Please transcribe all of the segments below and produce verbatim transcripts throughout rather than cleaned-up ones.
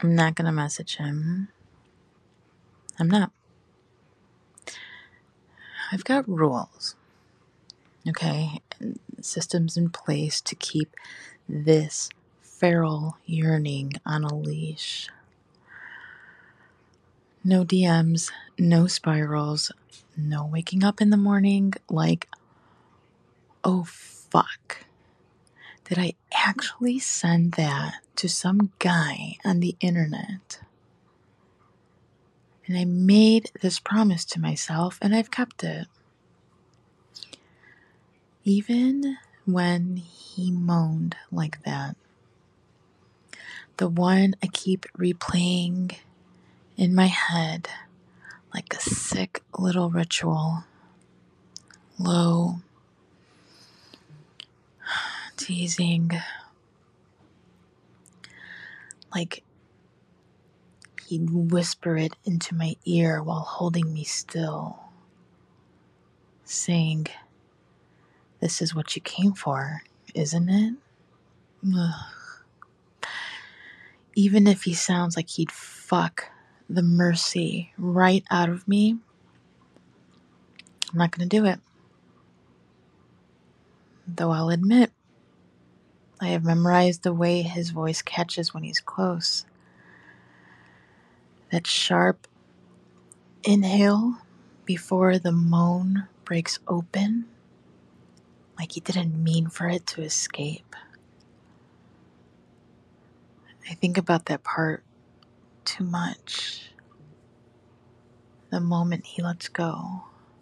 I'm not going to message him. I'm not. I've got rules, okay? And systems in place to keep this feral yearning on a leash. No D Ms, no spirals, no waking up in the morning like, oh fuck. Did I actually send that to some guy on the internet? And I made this promise to myself and I've kept it. Even when he moaned like that, the one I keep replaying in my head like a sick little ritual, low, teasing, like he'd whisper it into my ear while holding me still, saying, "This is what you came for, isn't it?" Ugh. Even if he sounds like he'd fuck the mercy right out of me, I'm not going to do it. Though I'll admit, I have memorized the way his voice catches when he's close. That sharp inhale before the moan breaks open, like he didn't mean for it to escape. I think about that part too much. The moment he lets go.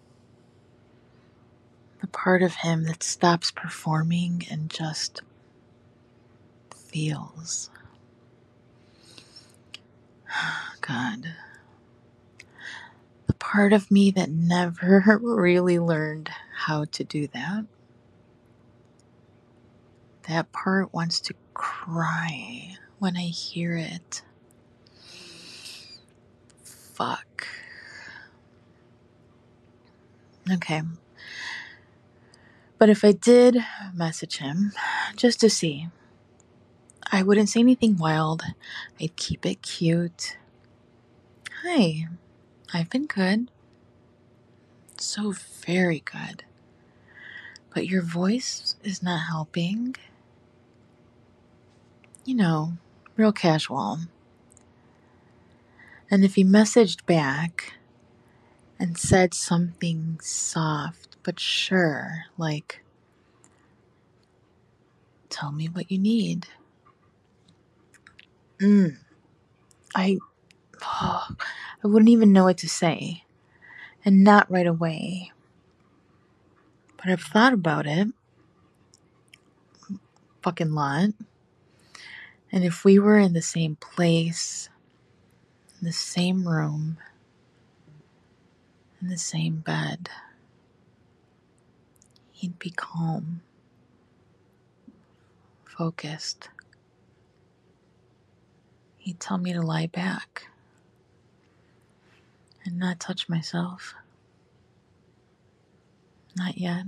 The part of him that stops performing and just feels. God. The part of me that never really learned how to do that. That part wants to cry when I hear it. Fuck. Okay. But if I did message him, just to see, I wouldn't say anything wild. I'd keep it cute. Hi, I've been good. So very good. But your voice is not helping. You know, real casual. And if he messaged back and said something soft but sure, like, tell me what you need. Mm, I, oh, I wouldn't even know what to say. And not right away. But I've thought about it. Fucking lot. And if we were in the same place, in the same room, in the same bed, he'd be calm, focused. He'd tell me to lie back and not touch myself. Not yet.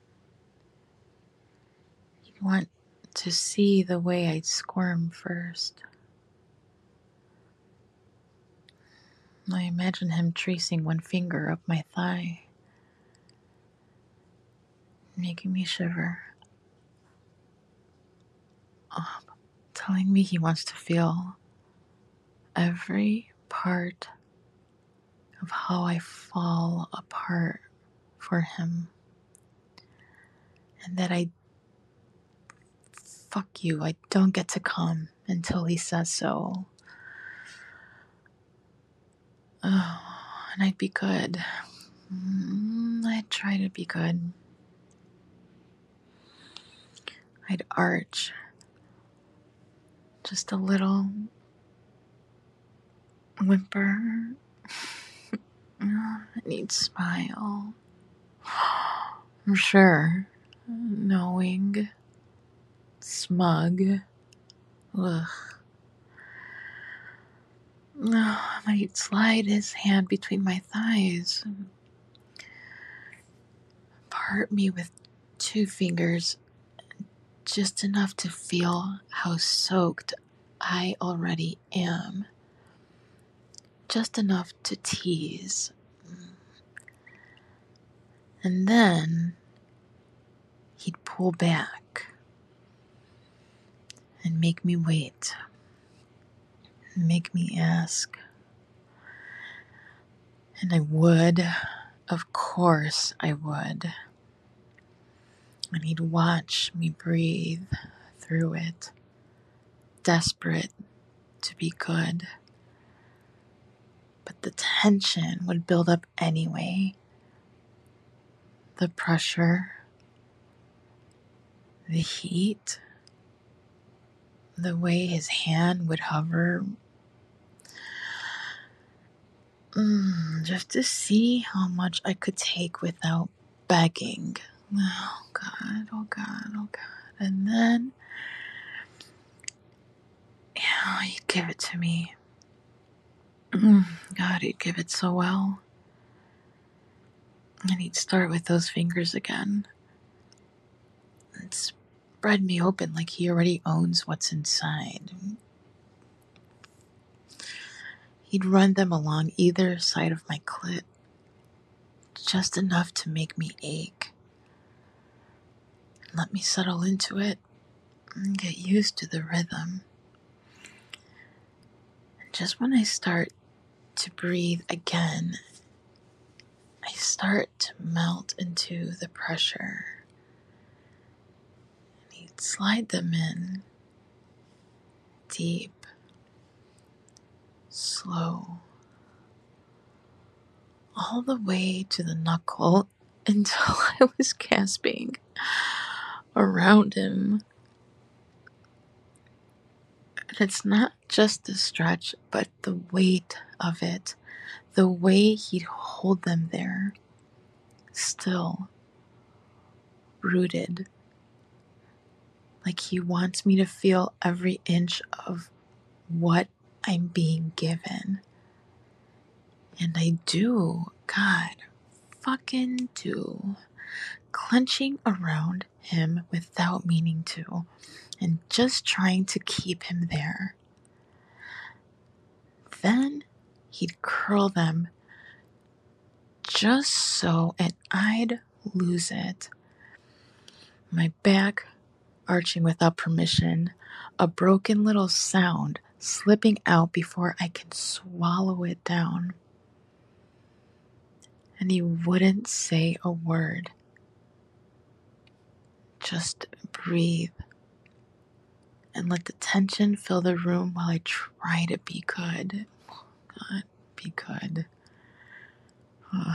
He'd want to see the way I'd squirm first. I imagine him tracing one finger up my thigh, making me shiver. Oh, telling me he wants to feel every part of how I fall apart for him. And that I, fuck you, I don't get to come until he says so. Oh, and I'd be good. Mm, I'd try to be good. I'd arch just a little, whimper, and he'd smile. I'm sure, knowing, smug. Ugh. Oh, and he'd slide his hand between my thighs, part me with two fingers, just enough to feel how soaked I already am. Just enough to tease. And then he'd pull back and make me wait, make me ask. And I would, of course I would. And he'd watch me breathe through it, desperate to be good. But the tension would build up anyway. The pressure, the heat, the way his hand would hover, mm, just to see how much I could take without begging. Oh God, oh God, oh God. And then, yeah, he'd give it to me. God, he'd give it so well. And he'd start with those fingers again. And spread me open like he already owns what's inside. He'd run them along either side of my clit, just enough to make me ache. Let me settle into it and get used to the rhythm. And just when I start to breathe again, I start to melt into the pressure. And he'd slide them in, deep, slow, all the way to the knuckle until I was gasping around him. And it's not just the stretch, but the weight of it, the way he'd hold them there, still, rooted, like he wants me to feel every inch of what I'm being given. And I do, God, fucking do. Clenching around him without meaning to, and just trying to keep him there. Then he'd curl them just so, and I'd lose it. My back arching without permission, a broken little sound slipping out before I can swallow it down. And he wouldn't say a word. Just breathe and let the tension fill the room while I try to be good. God, be good. Ugh.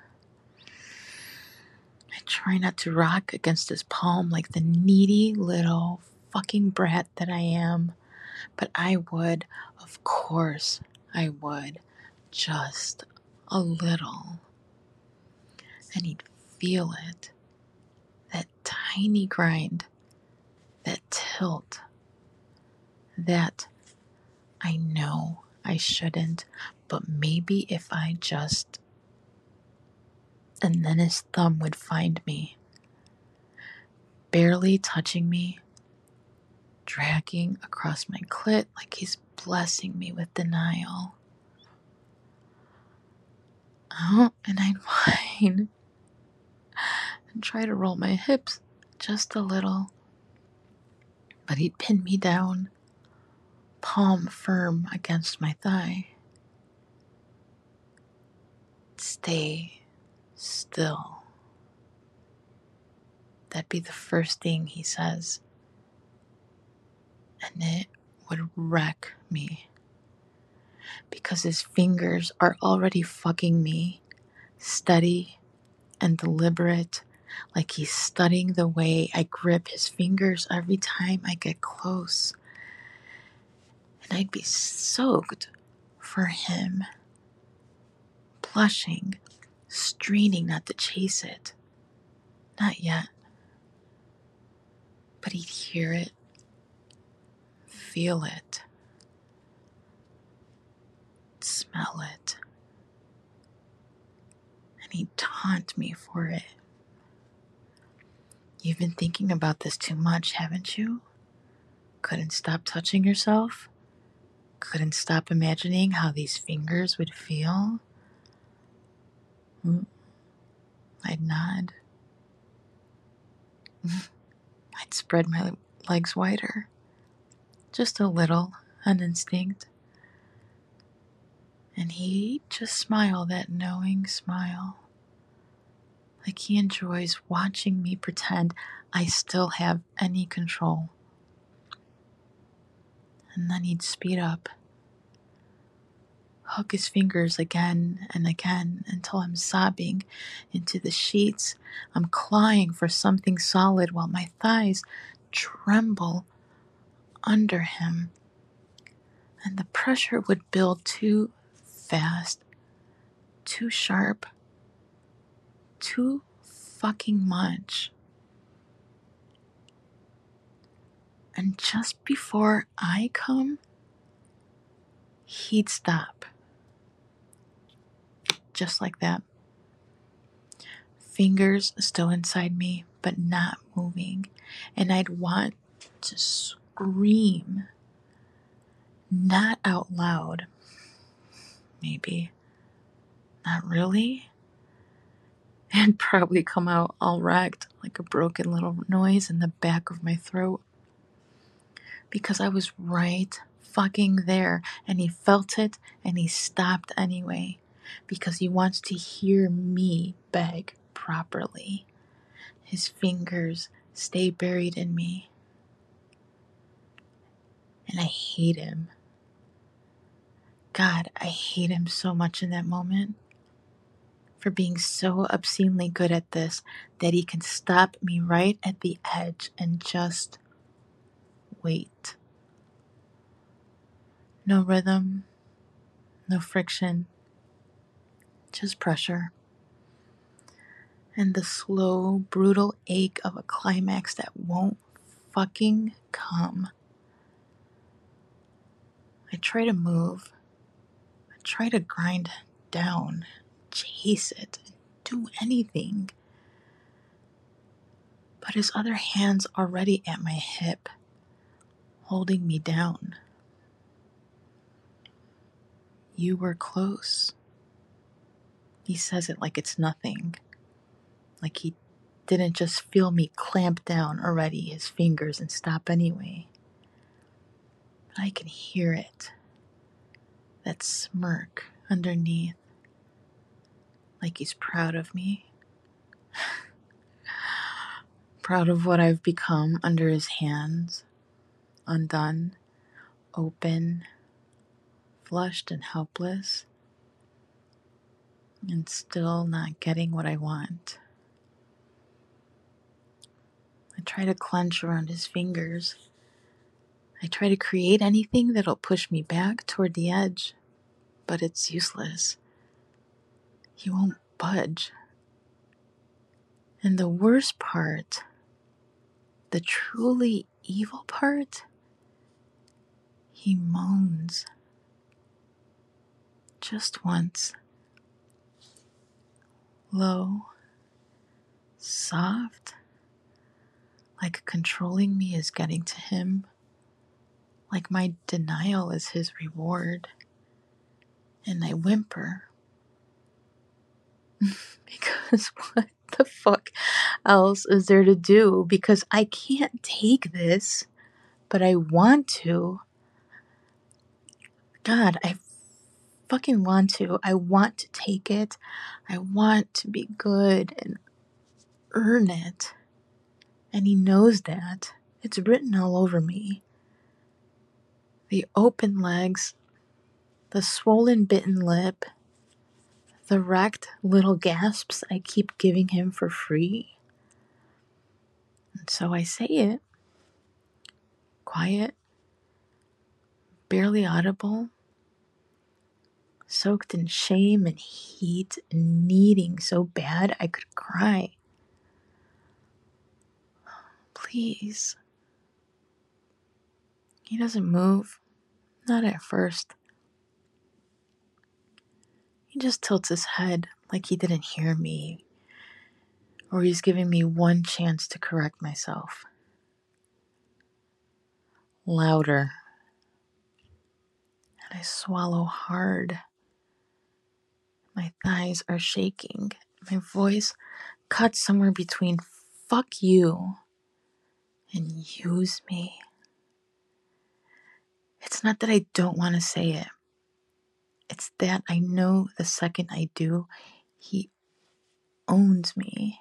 I try not to rock against his palm like the needy little fucking brat that I am. But I would, of course I would, just a little. And he'd feel it, that tiny grind, that tilt, that I know I shouldn't, but maybe if I just... And then his thumb would find me, barely touching me, dragging across my clit like he's blessing me with denial. Oh, and I'd whine and try to roll my hips just a little. But he'd pin me down, palm firm against my thigh. Stay still. That'd be the first thing he says. And it would wreck me. Because his fingers are already fucking me, steady and deliberate, like he's studying the way I grip his fingers every time I get close. And I'd be soaked for him, blushing, straining not to chase it. Not yet. But he'd hear it, feel it, smell it, and he'd taunt me for it. You've been thinking about this too much, haven't you? Couldn't stop touching yourself? couldn't stop imagining how these fingers would feel. I'd nod. I'd spread my legs wider, just a little, on instinct. And he'd just smile that knowing smile, like he enjoys watching me pretend I still have any control. And then he'd speed up, hook his fingers again and again until I'm sobbing into the sheets. I'm clawing for something solid while my thighs tremble under him. And the pressure would build too fast, too sharp, too fucking much. And just before I come, he'd stop. Just like that. Fingers still inside me, but not moving. And I'd want to scream. Not out loud. Maybe. Not really. And probably come out all wrecked, like a broken little noise in the back of my throat. Because I was right fucking there, and he felt it, and he stopped anyway. Because he wants to hear me beg properly. His fingers stay buried in me. And I hate him. God, I hate him so much in that moment. For being so obscenely good at this that he can stop me right at the edge and just wait. No rhythm, no friction, just pressure. And the slow, brutal ache of a climax that won't fucking come. I try to move. I try to grind down, chase it, do anything. But his other hand's already at my hip, holding me down. You were close. He says it like it's nothing. Like he didn't just feel me clamp down already his fingers and stop anyway. But I can hear it. That smirk underneath. Like he's proud of me. Proud of what I've become under his hands. Undone, open, flushed and helpless. And still not getting what I want. I try to clench around his fingers. I try to create anything that'll push me back toward the edge, but it's useless. He won't budge. And the worst part, the truly evil part, he moans. Just once. Low, soft, like controlling me is getting to him, like my denial is his reward. And I whimper. Because what the fuck else is there to do? Because I can't take this, but I want to. God, I fucking want to. I want to take it. I want to be good and earn it. And he knows that. It's written all over me. The open legs, the swollen bitten lip, the wrecked little gasps I keep giving him for free. And so I say it. Quiet, barely audible, soaked in shame and heat and needing so bad I could cry. Please. He doesn't move. Not at first. He just tilts his head like he didn't hear me, or he's giving me one chance to correct myself. Louder. I swallow hard. My thighs are shaking. My voice cuts somewhere between fuck you and use me. It's not that I don't want to say it. It's that I know the second I do, he owns me.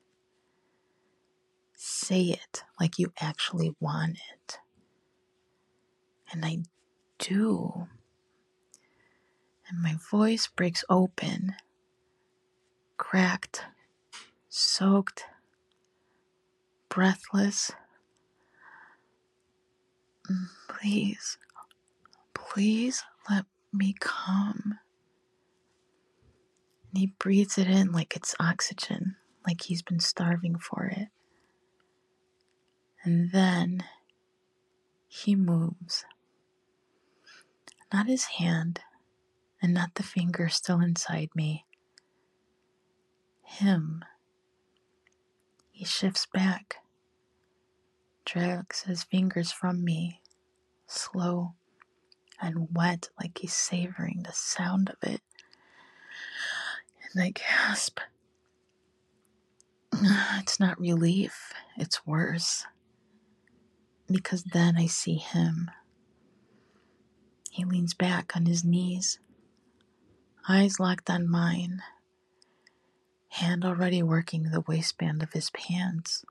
Say it like you actually want it. And I do. And my voice breaks open, cracked, soaked, breathless. Please, please let me come. And he breathes it in like it's oxygen, like he's been starving for it. And then he moves. Not his hand, and not the finger still inside me. Him. He shifts back, drags his fingers from me, slow and wet, like he's savoring the sound of it. And I gasp. It's not relief, it's worse. Because then I see him. He leans back on his knees, eyes locked on mine, hand already working the waistband of his pants.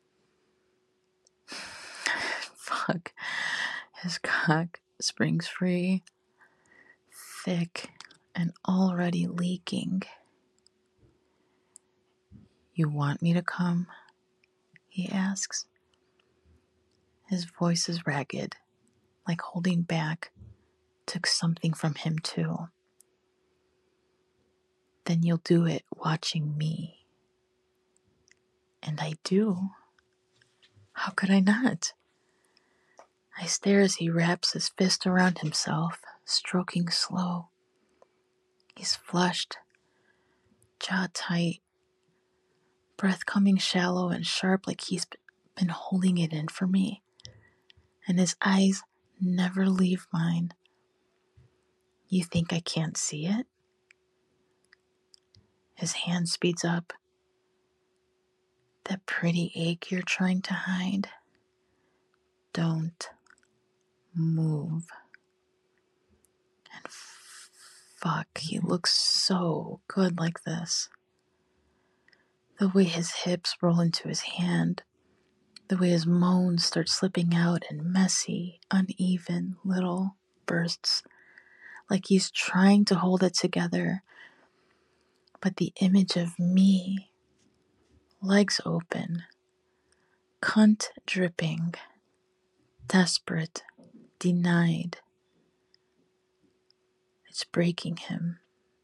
Fuck. His cock springs free, thick and already leaking. You want me to come? He asks. His voice is ragged, like holding back took something from him too. Then you'll do it watching me. And I do. How could I not? I stare as he wraps his fist around himself, stroking slow. He's flushed, jaw tight, breath coming shallow and sharp like he's been holding it in for me. And his eyes never leave mine. You think I can't see it? His hand speeds up. That pretty ache you're trying to hide. Don't move. And f- fuck, he looks so good like this. The way his hips roll into his hand, the way his moans start slipping out in messy, uneven little bursts, like he's trying to hold it together. But the image of me, legs open, cunt dripping, desperate, denied, it's breaking him.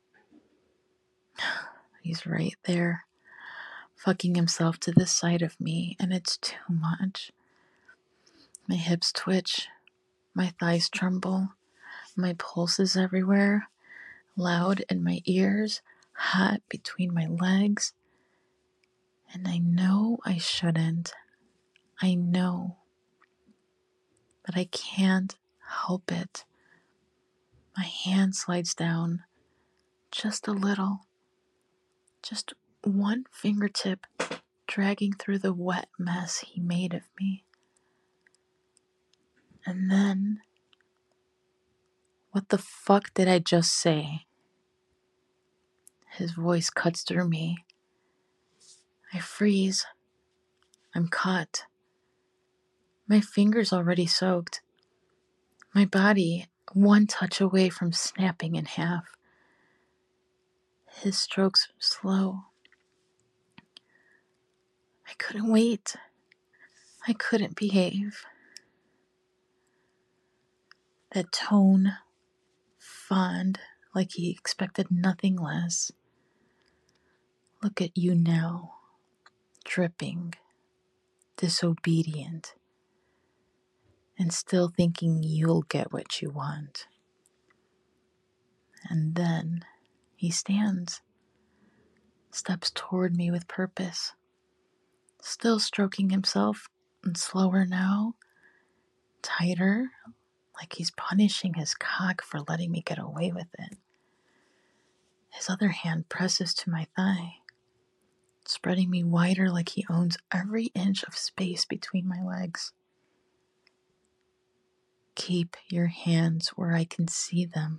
He's right there, fucking himself to the side of me, and it's too much. My hips twitch, my thighs tremble, my pulse is everywhere, loud in my ears, hot between my legs. And I know I shouldn't. I know. But I can't help it. My hand slides down just a little. Just one fingertip dragging through the wet mess he made of me. And then, what the fuck did I just say? His voice cuts through me. I freeze. I'm caught. My fingers already soaked. My body one touch away from snapping in half. His strokes slow. I couldn't wait. I couldn't behave. That tone, fond, like he expected nothing less. Look at you now, dripping, disobedient, and still thinking you'll get what you want. And then he stands, steps toward me with purpose, still stroking himself, and slower now, tighter, like he's punishing his cock for letting me get away with it. His other hand presses to my thigh, spreading me wider like he owns every inch of space between my legs. Keep your hands where I can see them.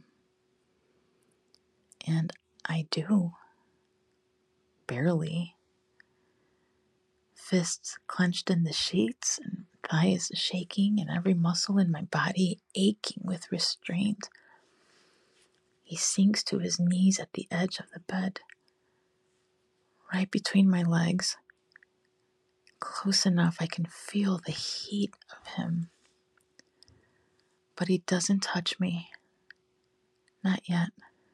And I do. Barely. Fists clenched in the sheets and thighs shaking and every muscle in my body aching with restraint. He sinks to his knees at the edge of the bed, right between my legs, close enough I can feel the heat of him. But he doesn't touch me. Not yet.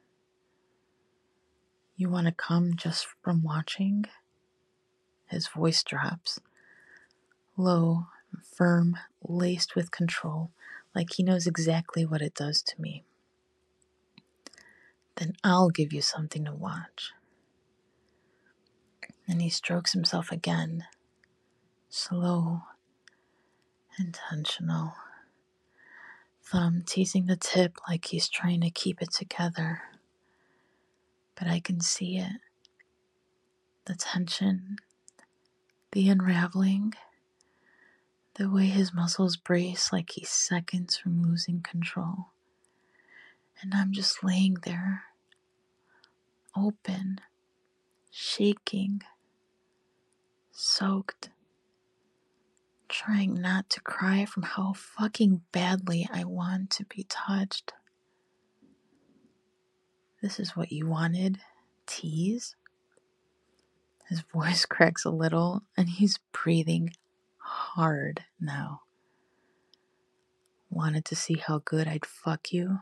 You want to come just from watching? His voice drops, low, firm, laced with control, like he knows exactly what it does to me. Then I'll give you something to watch. And he strokes himself again, slow, intentional, thumb teasing the tip like he's trying to keep it together. But I can see it, the tension, the unraveling, the way his muscles brace like he's seconds from losing control. And I'm just laying there, open, shaking, soaked, trying not to cry from how fucking badly I want to be touched. This is what you wanted? Tease? His voice cracks a little and he's breathing hard now. Wanted to see how good I'd fuck you?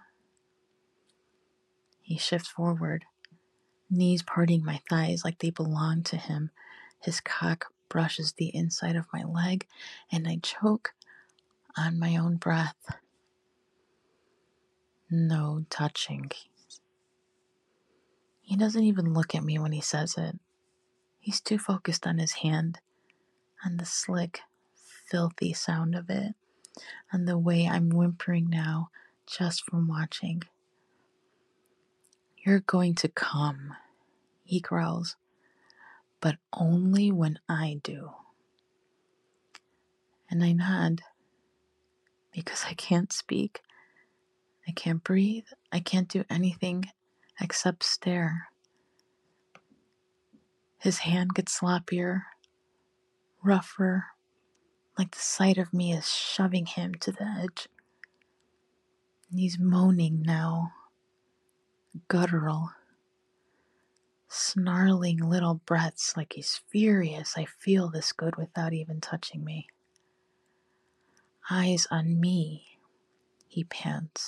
He shifts forward, knees parting my thighs like they belong to him. His cock brushes the inside of my leg and I choke on my own breath. No touching. He doesn't even look at me when he says it. He's too focused on his hand, on the slick, filthy sound of it, on the way I'm whimpering now just from watching. You're going to come, he growls, but only when I do. And I nod, because I can't speak. I can't breathe. I can't do anything except stare. His hand gets sloppier, rougher, like the sight of me is shoving him to the edge. And he's moaning now, guttural, snarling little breaths like he's furious I feel this good without even touching me. Eyes on me, he pants.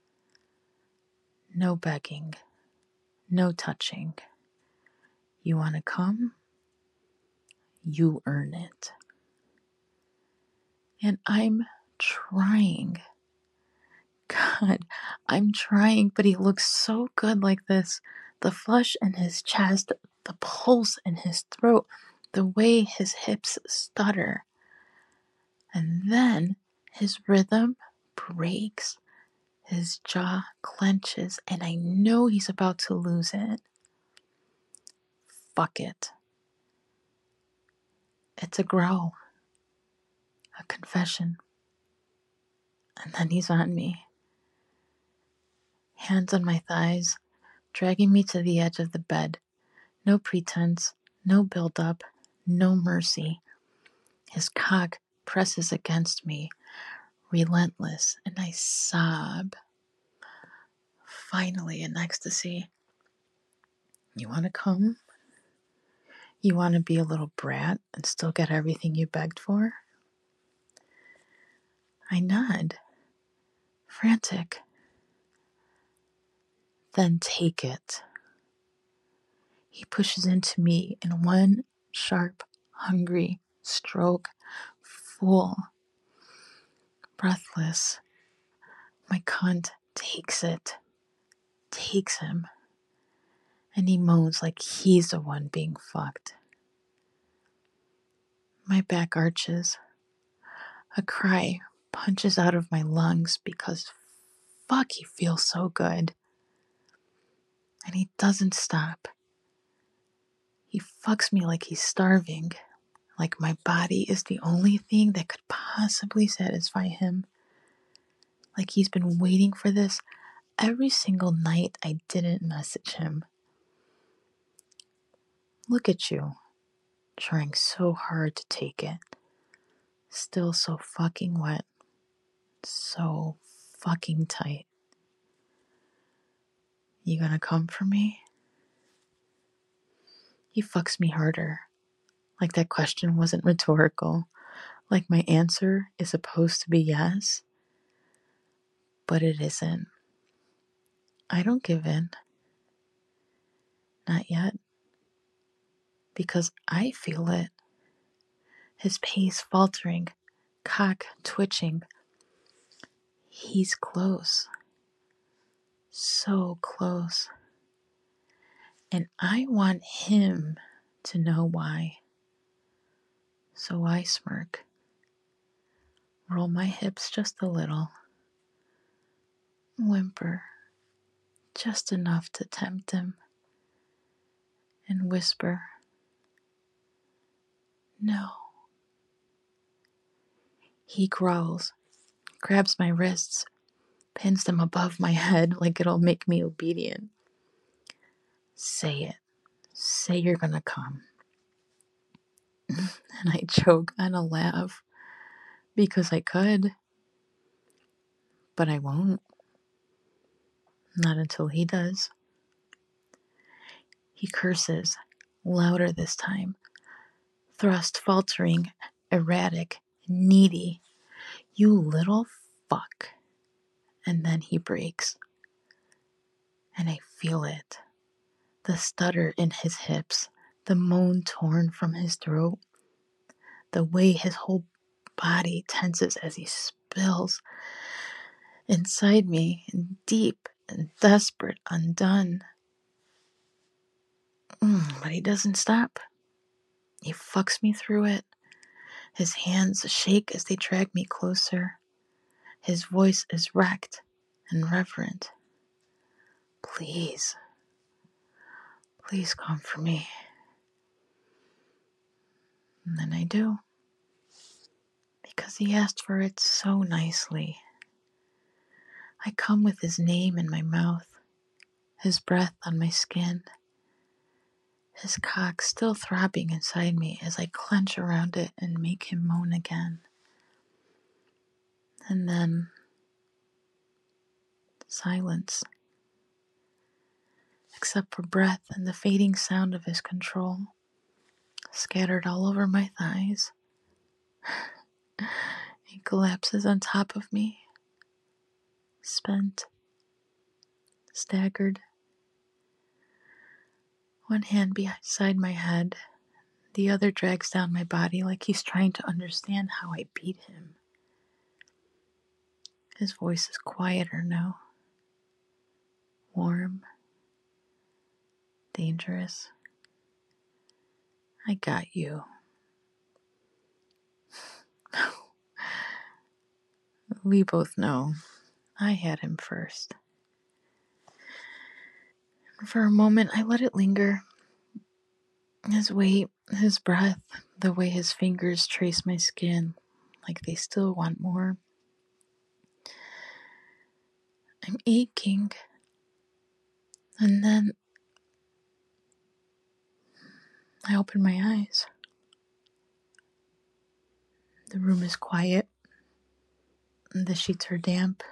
No begging, no touching. You want to come? You earn it. And I'm trying. God, I'm trying, but he looks so good like this. The flush in his chest, the pulse in his throat, the way his hips stutter. And then his rhythm breaks, his jaw clenches, and I know he's about to lose it. Fuck it. It's a growl, a confession. And then he's on me. Hands on my thighs, dragging me to the edge of the bed. No pretense, no build-up, no mercy. His cock presses against me, relentless, and I sob. Finally, in ecstasy. You want to come? You want to be a little brat and still get everything you begged for? I nod, frantic. Then take it. He pushes into me in one sharp, hungry stroke, full, breathless. My cunt takes it, takes him, and he moans like he's the one being fucked. My back arches. A cry punches out of my lungs because fuck, he feels so good. And he doesn't stop. He fucks me like he's starving, like my body is the only thing that could possibly satisfy him. Like he's been waiting for this every single night I didn't message him. Look at you, trying so hard to take it. Still so fucking wet. So fucking tight. You gonna come for me? He fucks me harder. Like that question wasn't rhetorical. Like my answer is supposed to be yes. But it isn't. I don't give in. Not yet. Because I feel it. His pace faltering, cock twitching. He's close. So close. And I want him to know why. So I smirk. Roll my hips just a little. Whimper. Just enough to tempt him. And whisper. No. He growls, grabs my wrists, pins them above my head like it'll make me obedient. Say it. Say you're gonna come. And I choke on a laugh because I could, but I won't. Not until he does. He curses, louder this time, thrust faltering, erratic, needy. You little fuck. And then he breaks. And I feel it. The stutter in his hips, the moan torn from his throat, the way his whole body tenses as he spills inside me, and deep and desperate, undone. Mm, but he doesn't stop. He fucks me through it. His hands shake as they drag me closer. His voice is wrecked and reverent. Please, please come for me. And then I do. Because he asked for it so nicely. I come with his name in my mouth, his breath on my skin, his cock still throbbing inside me as I clench around it and make him moan again. And then silence, except for breath and the fading sound of his control, scattered all over my thighs. He collapses on top of me, spent, staggered, one hand beside my head, the other drags down my body like he's trying to understand how I beat him. His voice is quieter now, warm, dangerous. I got you. We both know I had him first. For a moment, I let it linger. His weight, his breath, the way his fingers trace my skin, like they still want more. I'm aching. And then I open my eyes. The room is quiet. The sheets are damp.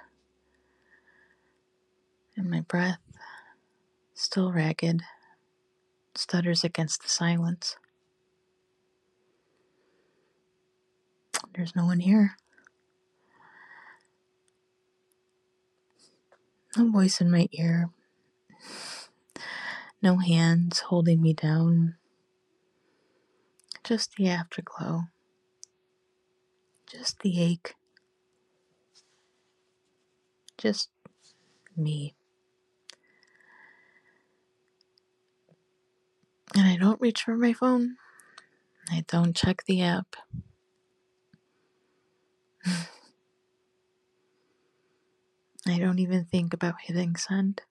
And my breath, still ragged, stutters against the silence. There's no one here. No voice in my ear. No hands holding me down. Just the afterglow. Just the ache. Just me. And I don't reach for my phone. I don't check the app. I don't even think about hitting send.